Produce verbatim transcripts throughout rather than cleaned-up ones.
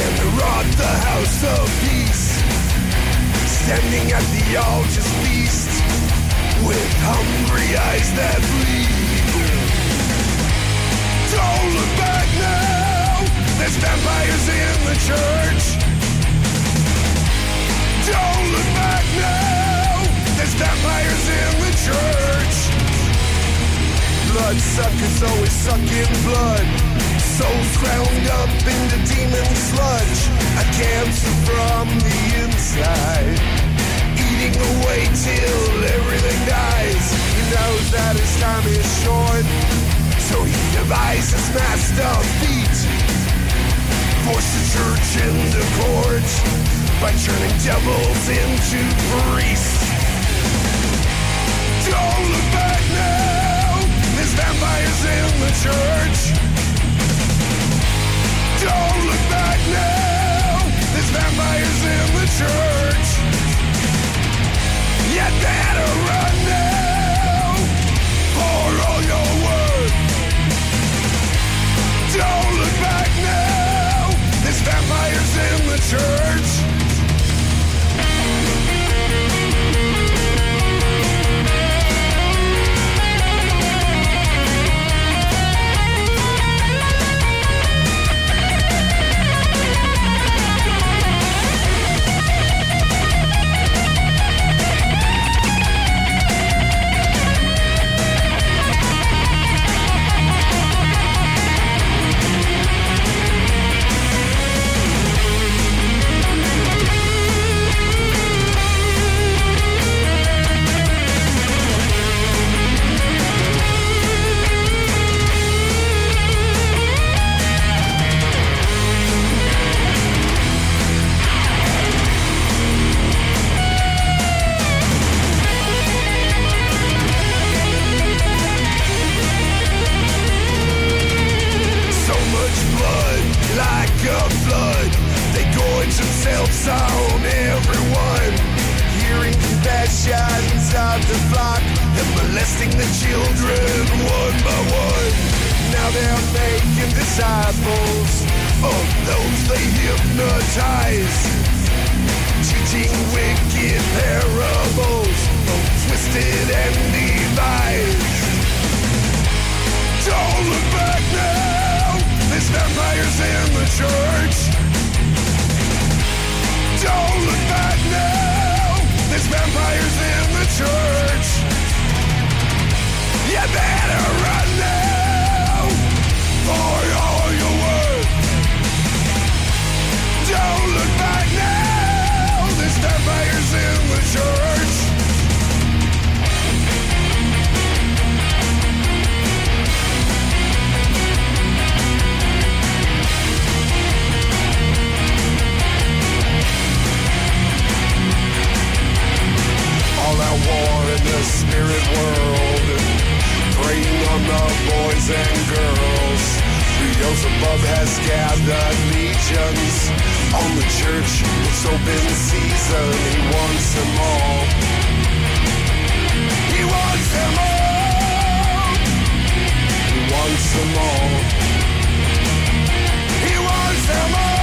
and they rob the house of peace, standing at the altar's feast, with hungry eyes that bleed. Don't look back now, there's vampires in the church. Don't look back now, there's vampires in the church. Bloodsuckers always sucking blood, souls ground up into demon sludge, a cancer from the inside, eating away till everything dies. He knows that his time is short, so he devises mass defeat, force the church into court by turning devils into priests. Don't look back now, there's vampires in the church. Don't look back now, there's vampires in the church. You better run now, for all your worth. Don't look back now, there's vampires in the church. Themselves on everyone, hearing confessions of the flock and molesting the children one by one. Now they're making disciples of those they hypnotize, teaching wicked parables, both twisted and devised. Don't look back now, there's vampires in the church. Don't look back now, there's vampires in the church. You better run now, for all you're worth. Don't look back now, there's vampires in the church. All out war in the spirit world, preying on the boys and girls. Beelzebub has gathered legions on the church. It's open season. He wants them all. He wants them all. He wants them all. He wants them all.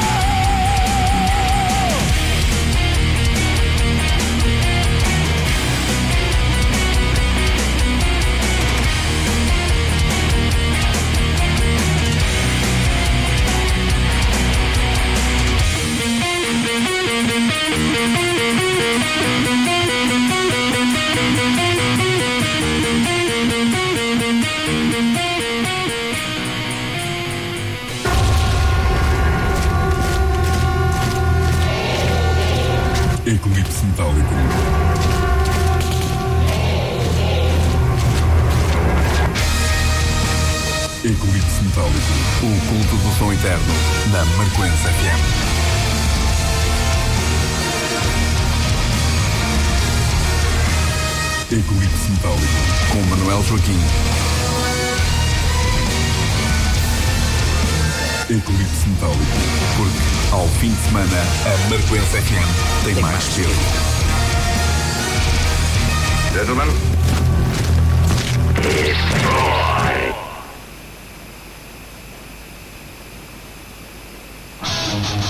Eclipse Metálico. Eclipse Metálico. O culto do som eterno na Marcoense F M. Eclipse Metálico com Manuel Joaquim. Eclipse Metálico, porque ao fim de semana a Marcoense F M tem, tem mais peso. Gentlemen, destroy.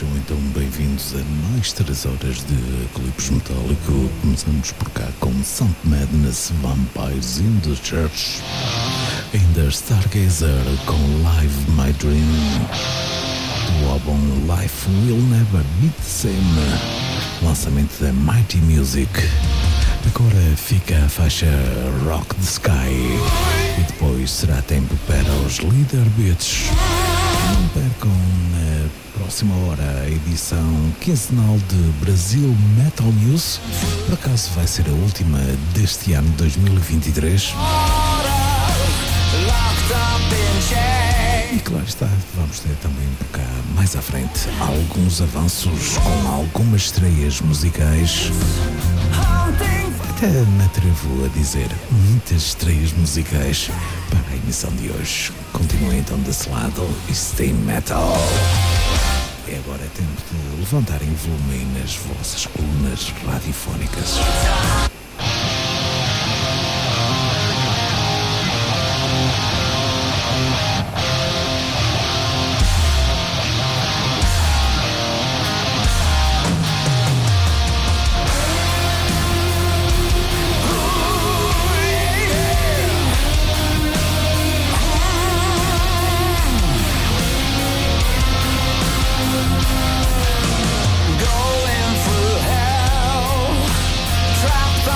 Sejam então bem-vindos a mais três horas de Eclipse Metálico. Começamos por cá com Sound Madness, Vampires in the Church, ainda Stargazer com Live My Dream, do álbum Life Will Never Be the Same, lançamento da Mighty Music. Agora fica a faixa Rock the Sky e depois será tempo para os Leader Beats. Não percam na próxima hora a edição quinzenal de Brasil Metal News. Por acaso vai ser a última deste ano dois mil e vinte e três. E claro está, vamos ter também por cá mais à frente alguns avanços com algumas estreias musicais. Até me atrevo a dizer muitas estreias musicais para a emissão de hoje. Continuem então desse lado e stay metal. E agora é tempo de levantarem o volume nas vossas colunas radiofónicas. Going through hell, trapped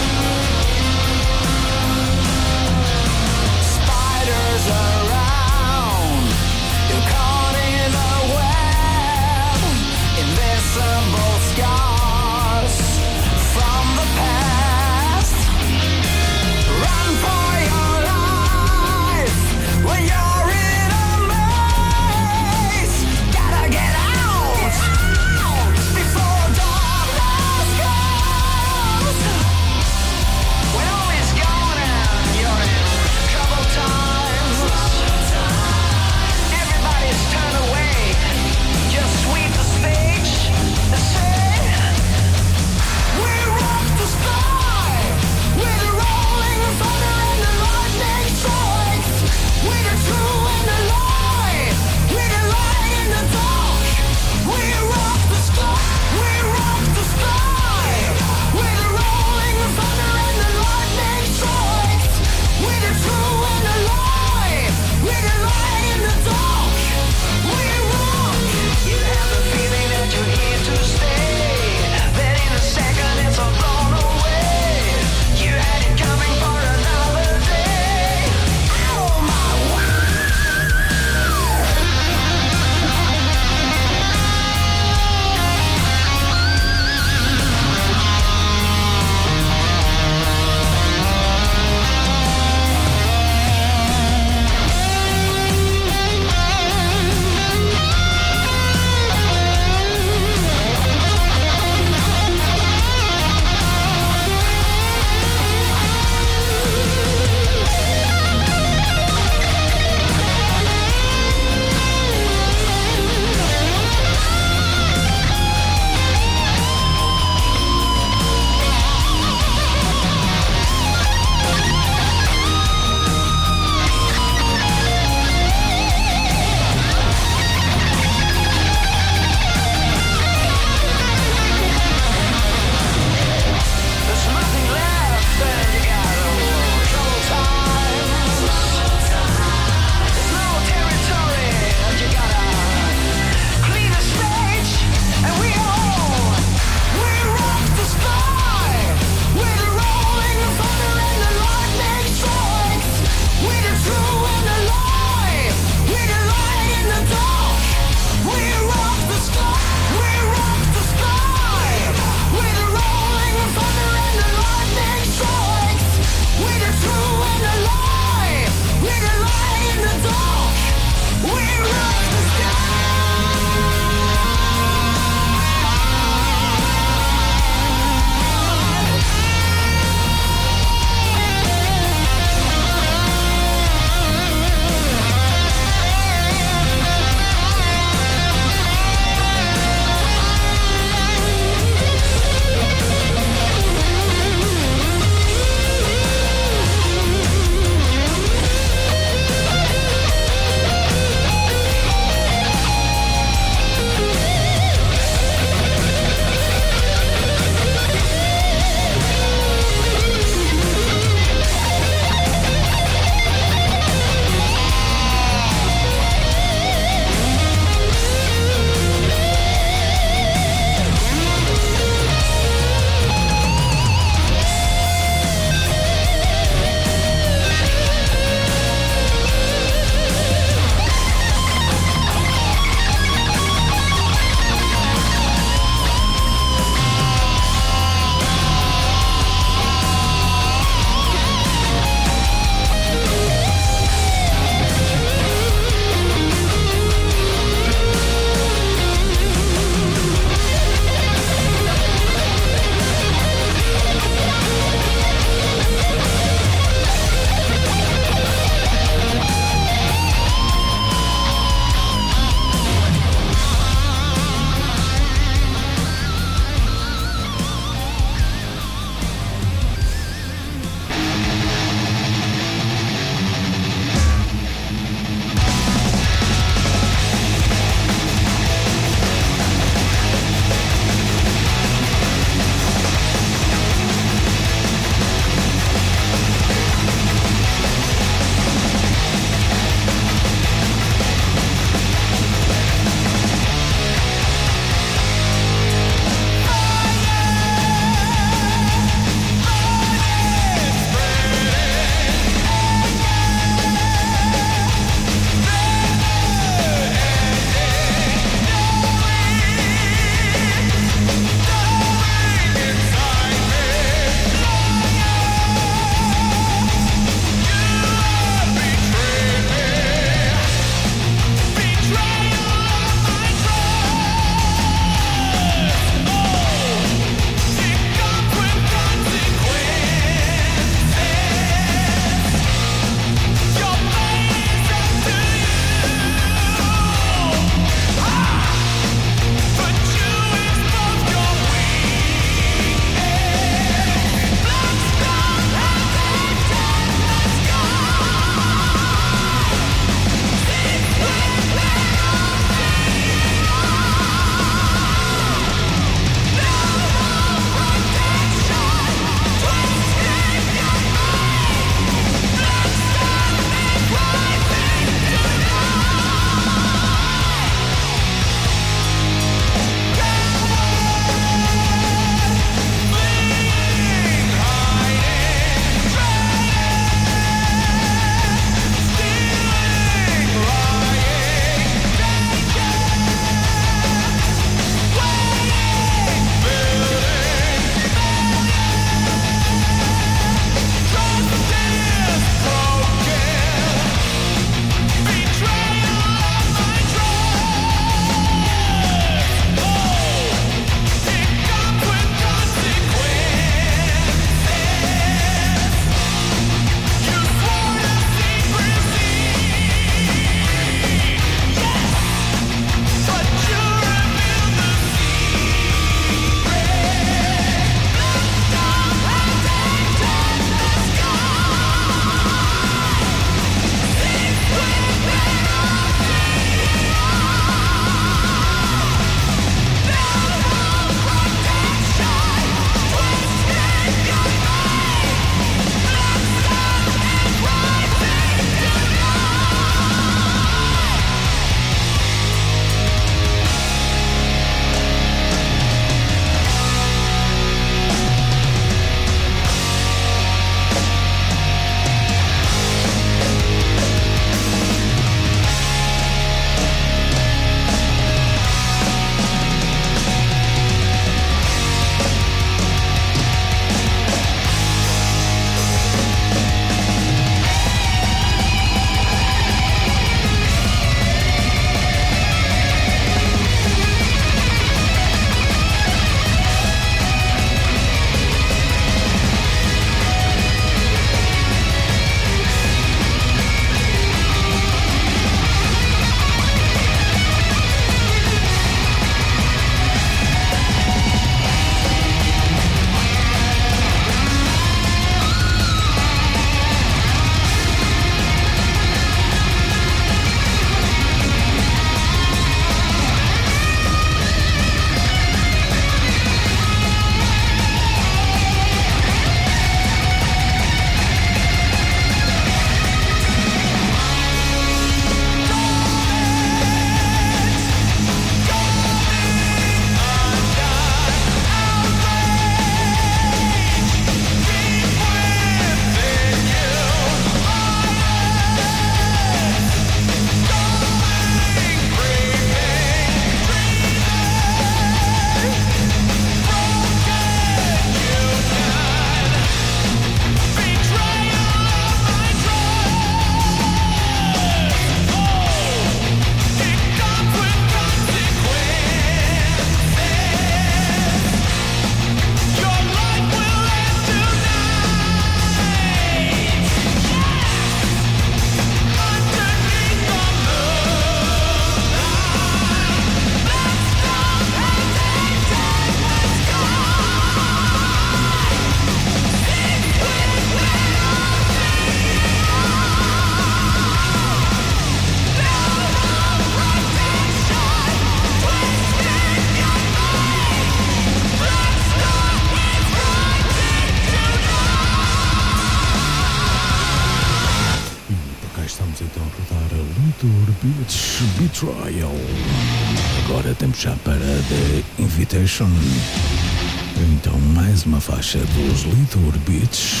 Beach, Betrayal. Agora temos já para The Invitation. Então mais uma faixa dos Little Beach.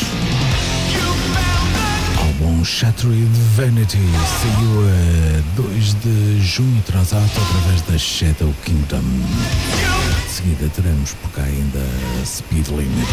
Álbum Shattered Vanity saiu a dois de junho atrasado através da Shadow Kingdom. De seguida teremos por cá ainda Speed Limit.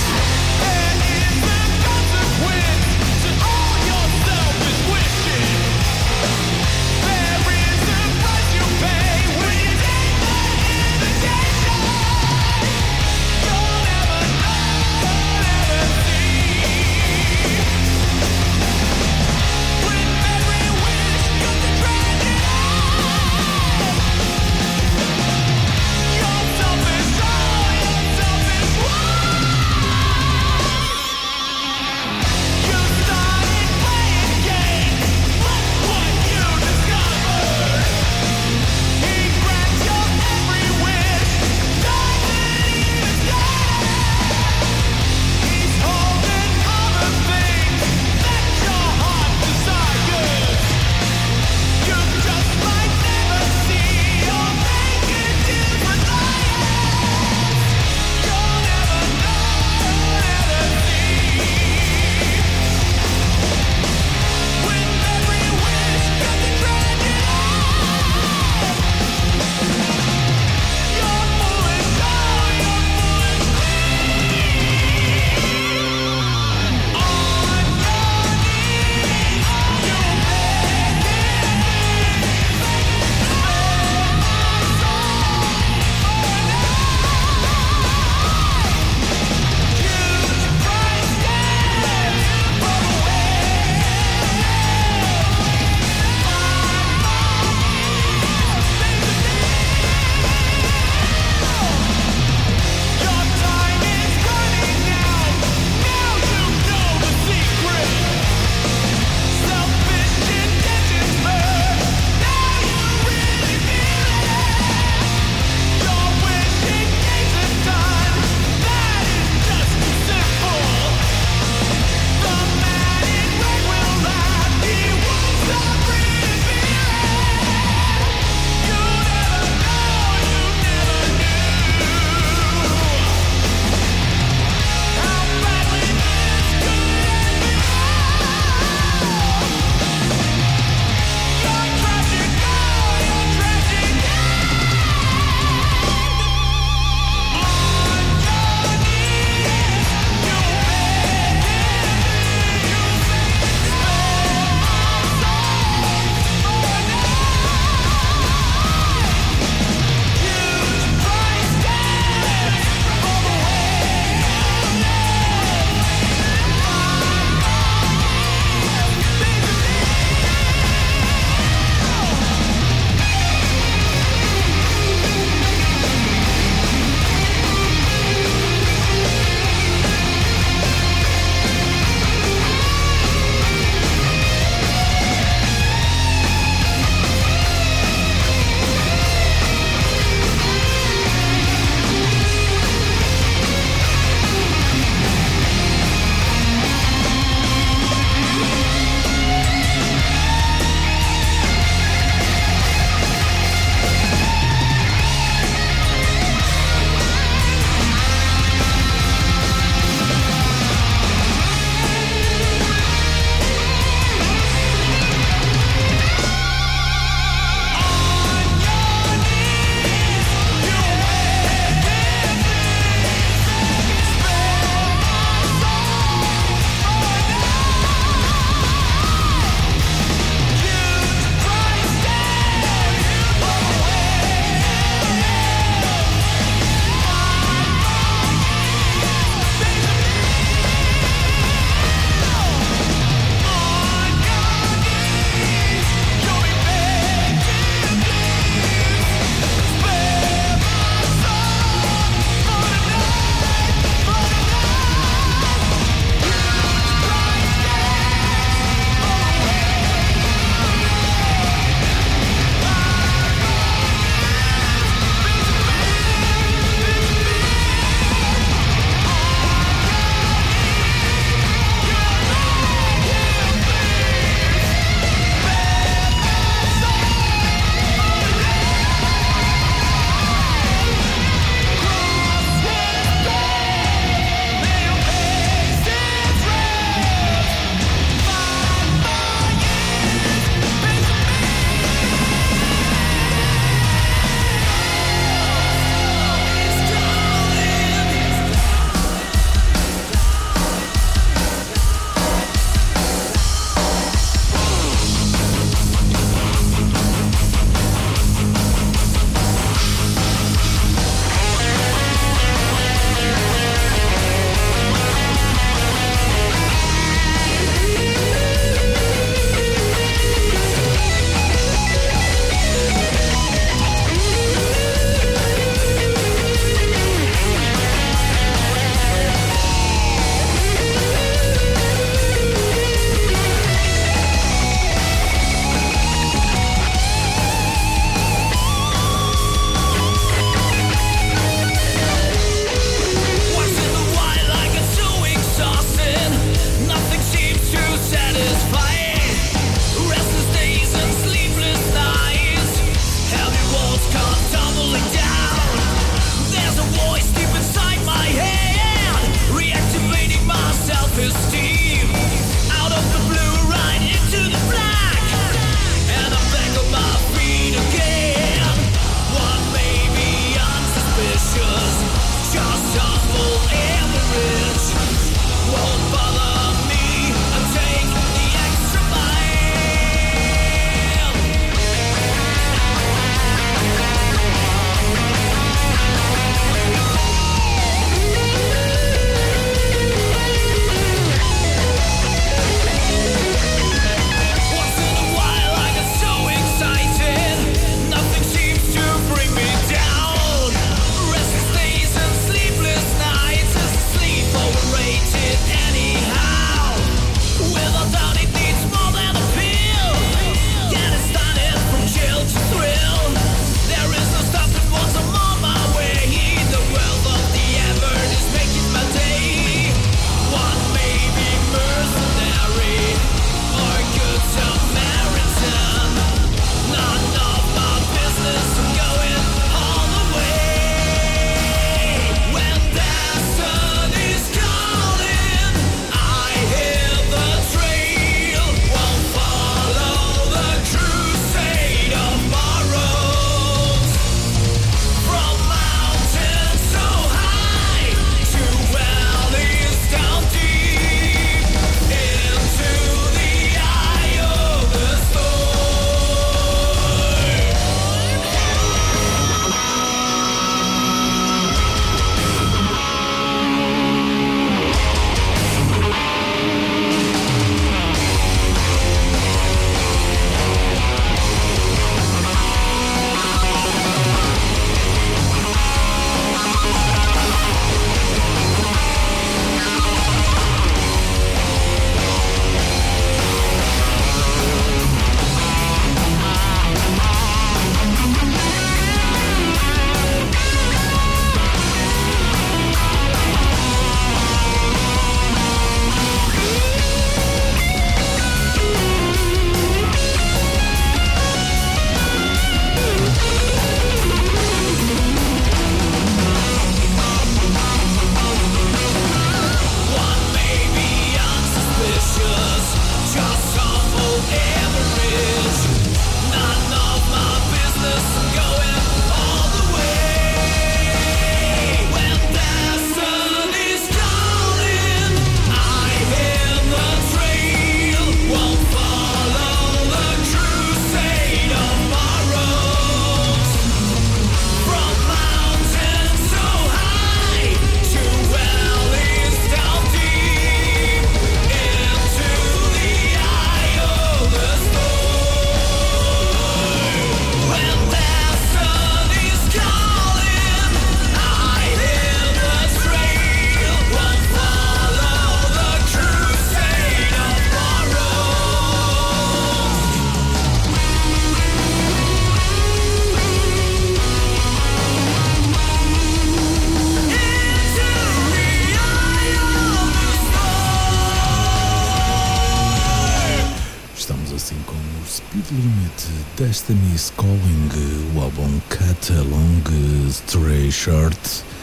Destiny's Calling, o álbum Cut Along Stray Short,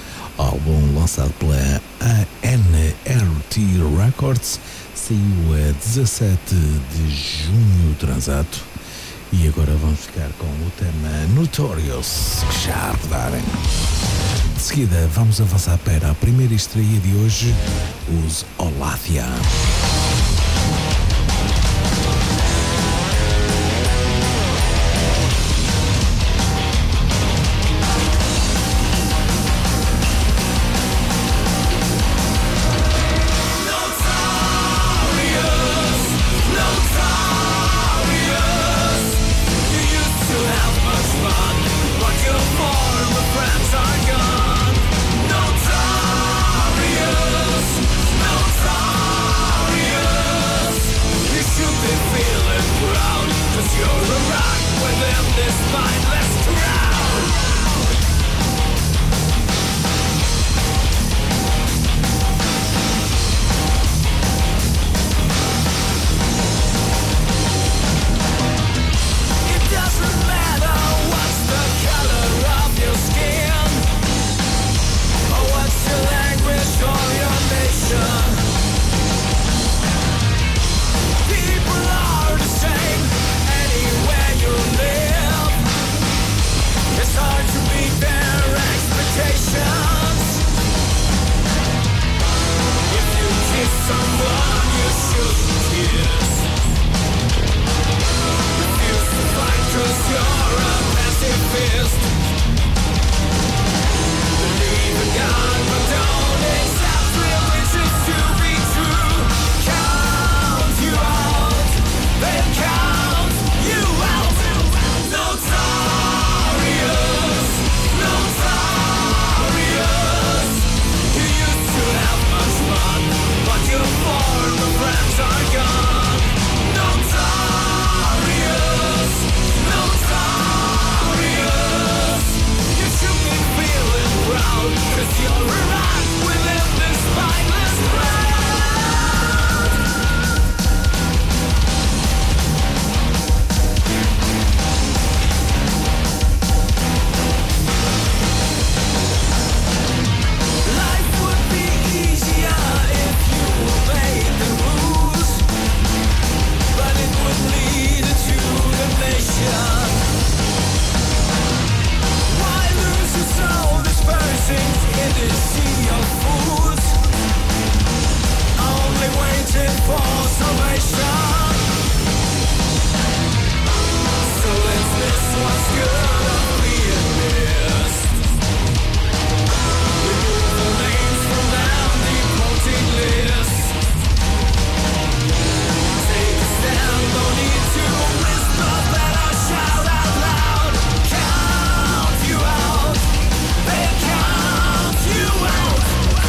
álbum lançado pela A N R T Records, saiu a dezassete de junho transato. E agora vamos ficar com o tema Notorious, que já arredarem. De seguida vamos avançar para a primeira estreia de hoje, os Olathia. Count you out.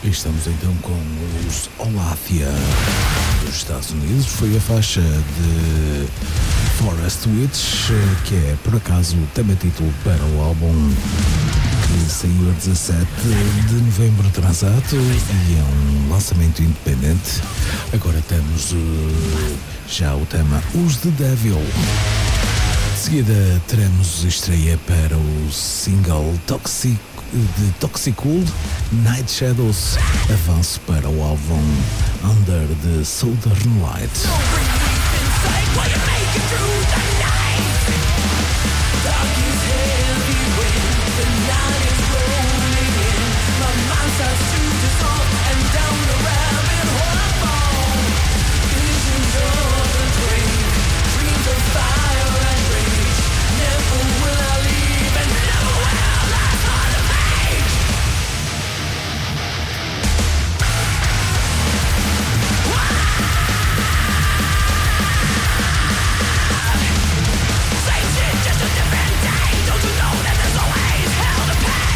Estamos então com os Olathia dos Estados Unidos. Foi a faixa de Forest Witch, que é por acaso o tema-título para o álbum que saiu a dezassete de novembro atrasado e é um lançamento independente. Agora temos uh, já o tema Os The Devil. De seguida teremos estreia para o single Toxic de Toxicool, Night Shadows, avanço para o álbum Under the Southern Light. Just a different day. Don't you know that there's always hell to pay?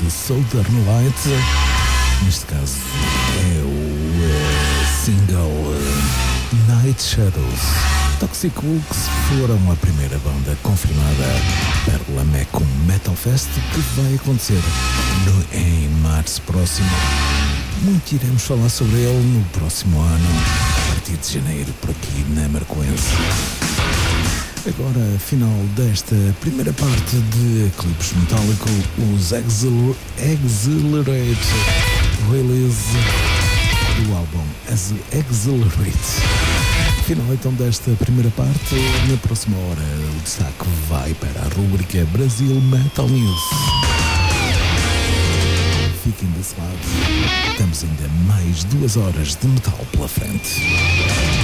The Southern Light. Neste caso é o uh, single uh, Night Shadows. Toxic Wolves foram a primeira banda confirmada para o Lamecum Metal Fest, que vai acontecer no, em março próximo. Muito iremos falar sobre ele no próximo ano, a partir de janeiro, por aqui na Marcoense. Agora, final desta primeira parte de Eclipse Metálico, os Exil- Exhilarate release do álbum As Exhilarate. Final então desta primeira parte. Na próxima hora o destaque vai para a rubrica Brasil Metal News. Fiquem desse lado, temos ainda mais duas horas de metal pela frente.